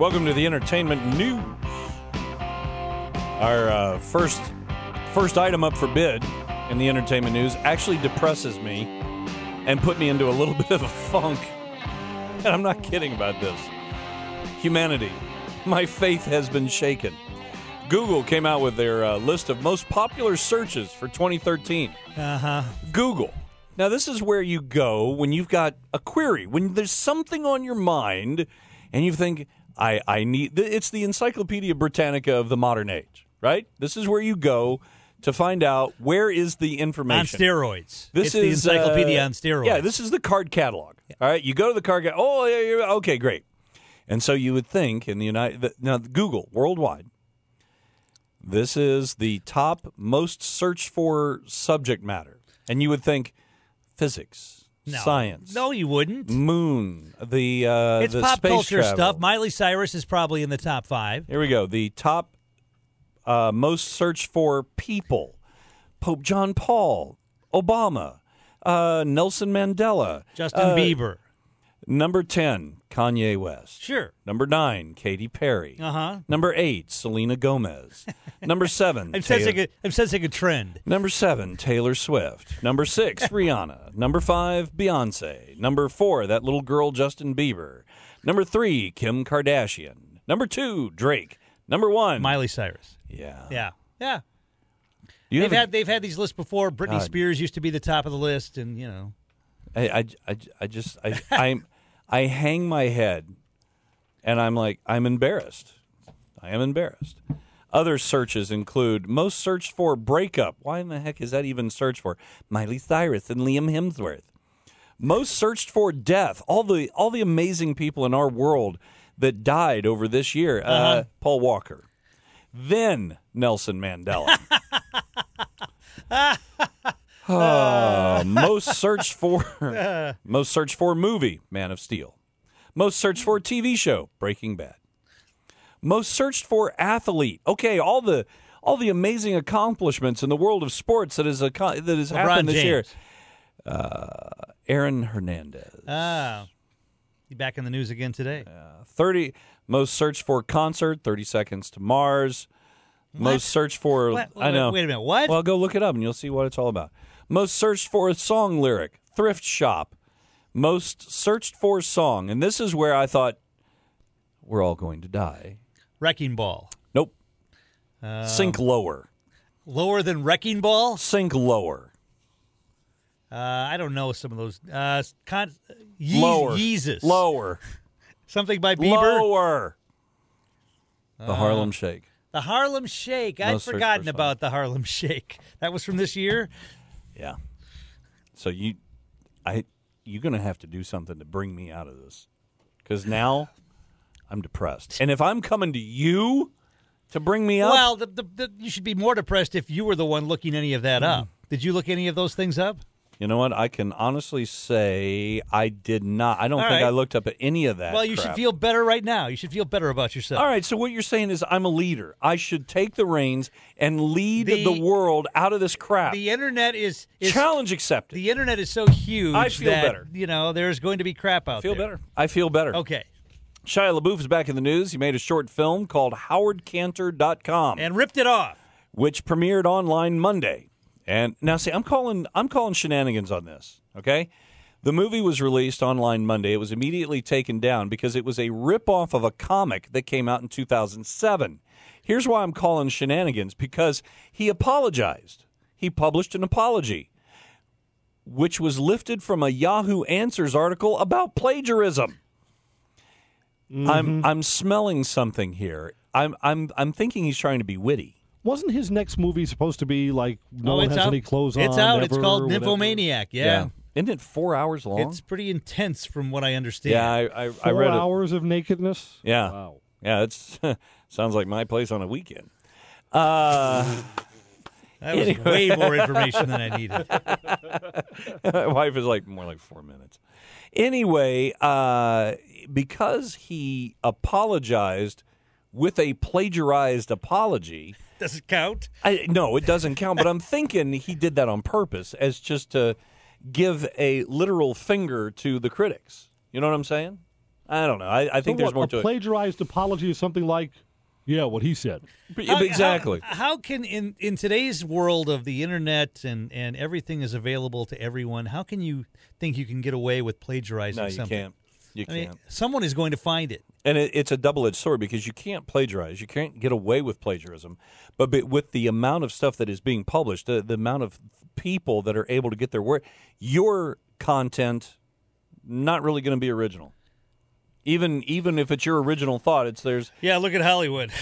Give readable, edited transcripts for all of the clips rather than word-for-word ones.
Welcome to the entertainment news. Our first item up for bid in the entertainment news actually depresses me and put me into a little bit of a funk. And I'm not kidding about this. Humanity. My faith has been shaken. Google came out with their list of most popular searches for 2013. Google. Now, this is where you go when you've got a query, when there's something on your mind and you think, I need... It's the Encyclopedia Britannica of the modern age, right? This is where you go to find out where is the information. On steroids. It's the encyclopedia on steroids. Yeah, this is the card catalog. Yeah. All right, you go to the card catalog. Oh, yeah, okay, great. And so you would think in the now Google worldwide, this is the top most searched for subject matter, and you would think physics, science. No, you wouldn't. Moon, it's the pop space culture travel. stuff. Miley Cyrus is probably in the top 5. Here we go. The top most searched for people: Pope John Paul, Obama, Nelson Mandela, Justin Bieber. Number 10, Kanye West. Sure. Number 9, Katy Perry. Number 8, Selena Gomez. Number 7, I'm sensing a trend. Number 7, Taylor Swift. Number 6, Rihanna. Number 5, Beyonce. Number 4, that little girl Justin Bieber. Number 3, Kim Kardashian. Number 2, Drake. Number 1, Miley Cyrus. Yeah. They've had these lists before. Britney Spears used to be the top of the list, and you know. I hang my head, and I'm embarrassed. I am embarrassed. Other searches include most searched for breakup. Why in the heck is that even searched for? Miley Cyrus and Liam Hemsworth. Most searched for death. All the amazing people in our world that died over this year. Paul Walker. Then Nelson Mandela. Most searched for movie, Man of Steel. Most searched for TV show, Breaking Bad. Most searched for athlete. Okay, all the amazing accomplishments in the world of sports that has happened this year. Aaron Hernandez. He's back in the news again today. 30 most searched for concert, 30 Seconds to Mars. What? Most searched for I know. Wait a minute, what? Well, go look it up and you'll see what it's all about. Most searched for a song lyric, thrift shop. Most searched for song. And this is where I thought, we're all going to die. Wrecking Ball. Nope. Sink lower. Lower than Wrecking Ball? Sink lower. I don't know some of those. Lower. Yeezus. Lower. Something by Bieber? Lower. The Harlem Shake. The Harlem Shake. I'd forgotten about the Harlem Shake. That was from this year? Yeah. So you're going to have to do something to bring me out of this. Because now I'm depressed. And if I'm coming to you to bring me up... Well, you should be more depressed if you were the one looking any of that up. Did you look any of those things up? You know what? I can honestly say I did not. I don't think I looked up at any of that. Well, you should feel better right now. You should feel better about yourself. All right, so what you're saying is I'm a leader. I should take the reins and lead the world out of this crap. The Internet is challenge accepted. The Internet is so huge I feel better. There's going to be crap out there. I feel better. Okay. Shia LaBeouf is back in the news. He made a short film called HowardCantor.com. And ripped it off. Which premiered online Monday. And now, see, I'm calling shenanigans on this, okay? The movie was released online Monday. It was immediately taken down because it was a ripoff of a comic that came out in 2007. Here's why I'm calling shenanigans, because he apologized. He published an apology, which was lifted from a Yahoo Answers article about plagiarism. Mm-hmm. I'm smelling something here. I'm thinking he's trying to be witty. Wasn't his next movie supposed to be like no one has any clothes on? It's out. Ever, it's called whatever? Nymphomaniac. Yeah. Isn't it 4 hours long? It's pretty intense from what I understand. Yeah, I read it. 4 hours of nakedness? Yeah. Wow. Yeah, it's sounds like my place on a weekend. That was way more information than I needed. My wife is more like 4 minutes. Anyway, because he apologized with a plagiarized apology. Does it count? No, it doesn't count, but I'm thinking he did that on purpose as just to give a literal finger to the critics. You know what I'm saying? I don't know. I think there's more to a it. Plagiarized apology is something like, yeah, what he said. Exactly. How can, in today's world of the internet and everything is available to everyone, how can you think you can get away with plagiarizing something? No, you can't. I mean, someone is going to find it. And it's a double-edged sword because you can't plagiarize. You can't get away with plagiarism. But with the amount of stuff that is being published, the amount of people that are able to get their work, your content not really going to be original. Even if it's your original thought, there's. Yeah, look at Hollywood.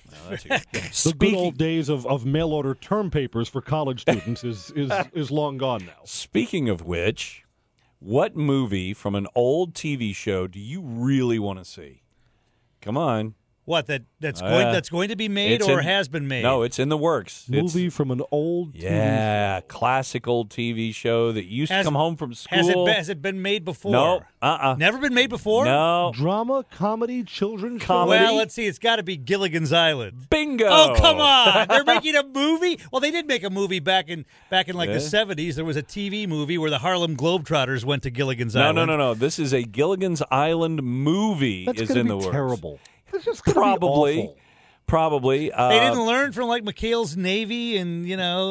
The good old days of mail-order term papers for college students is long gone now. Speaking of which, what movie from an old TV show do you really want to see? Come on. What, that's going to be made or has been made? No, it's in the works. Movie from an old TV show. Classic old TV show that used to come home from school. Has it been made before? No. Never been made before? No. Drama, comedy, children's Comedy. Well, let's see. It's got to be Gilligan's Island. Bingo. Oh, come on. They're making a movie? Well, they did make a movie back in like the 70s. There was a TV movie where the Harlem Globetrotters went to Gilligan's Island. No. This is a Gilligan's Island movie. That's in the works. Terrible. It's just probably. Probably. They didn't learn from like McHale's Navy and,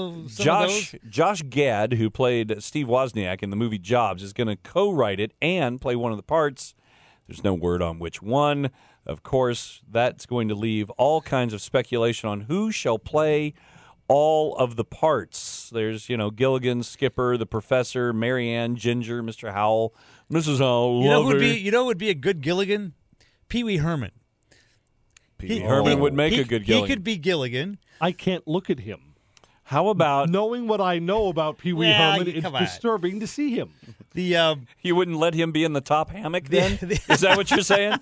Josh Gad, who played Steve Wozniak in the movie Jobs, is going to co-write it and play one of the parts. There's no word on which one. Of course, that's going to leave all kinds of speculation on who shall play all of the parts. There's, Gilligan, Skipper, the Professor, Mary Ann, Ginger, Mr. Howell, Mrs. Howell. You know who would be a good Gilligan? Pee Wee Herman. Herman would make a good Gilligan. He could be Gilligan. I can't look at him. How about knowing what I know about Pee Wee Herman? It's disturbing to see him. You wouldn't let him be in the top hammock then? Is that what you're saying?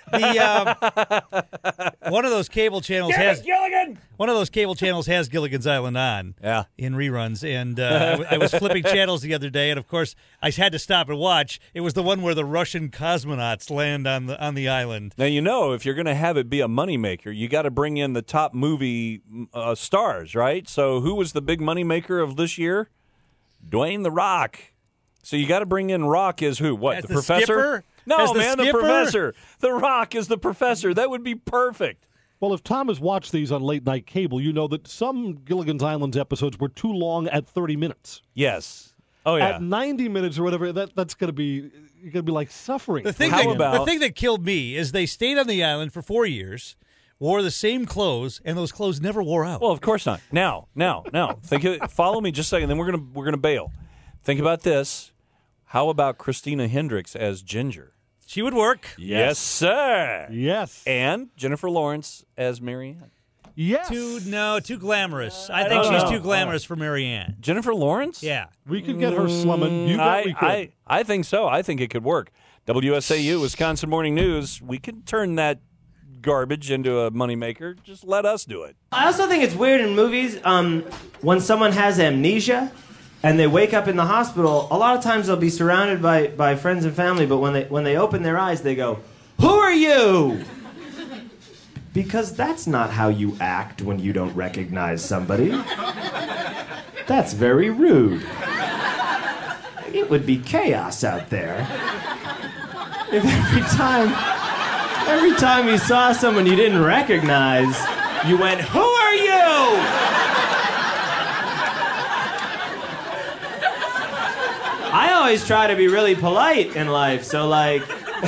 One of those cable channels has Gilligan. One of those cable channels has Gilligan's Island on. Yeah. In reruns, and I was flipping channels the other day, and of course I had to stop and watch. It was the one where the Russian cosmonauts land on the island. Now if you're going to have it be a moneymaker, you got to bring in the top movie stars, right? So who was the big moneymaker of this year? Dwayne The Rock. So you got to bring in Rock as who? What, as the Professor? Skipper? No, the Professor. The Rock is the Professor. That would be perfect. Well, if Tom has watched these on late night cable, you know that some Gilligan's Island episodes were too long at 30 minutes. Yes. Oh yeah. At 90 minutes or whatever, that's going to be you're going to be like suffering. The thing that killed me is they stayed on the island for 4 years, wore the same clothes, and those clothes never wore out. Well, of course not. Now. Follow me just a second. Then we're gonna bail. Think about this. How about Christina Hendricks as Ginger? She would work. Yes, sir. Yes. And Jennifer Lawrence as Mary Ann. Yes. Too glamorous. I think she's too glamorous for Mary Ann. Jennifer Lawrence? Yeah. We could get her slumming. You bet we could. I think so. I think it could work. WSAU, Wisconsin Morning News. We could turn that garbage into a moneymaker. Just let us do it. I also think it's weird in movies when someone has amnesia and they wake up in the hospital. A lot of times they'll be surrounded by friends and family, but when they open their eyes, they go, "Who are you?" Because that's not how you act when you don't recognize somebody. That's very rude. It would be chaos out there if every time you saw someone you didn't recognize, you went, "Who are you?" I always try to be really polite in life, so like,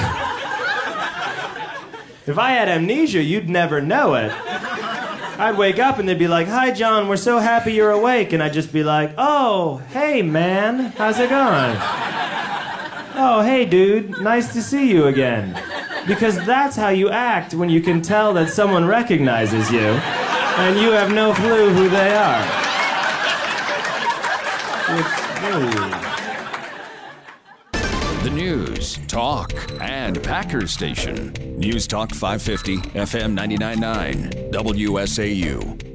if I had amnesia, you'd never know it. I'd wake up and they'd be like, "Hi, John, we're so happy you're awake." And I'd just be like, "Oh, hey, man, how's it going? Oh, hey, dude, nice to see you again." Because that's how you act when you can tell that someone recognizes you and you have no clue who they are. The news, talk, and Packers station. News Talk 550, FM 99.9, WSAU.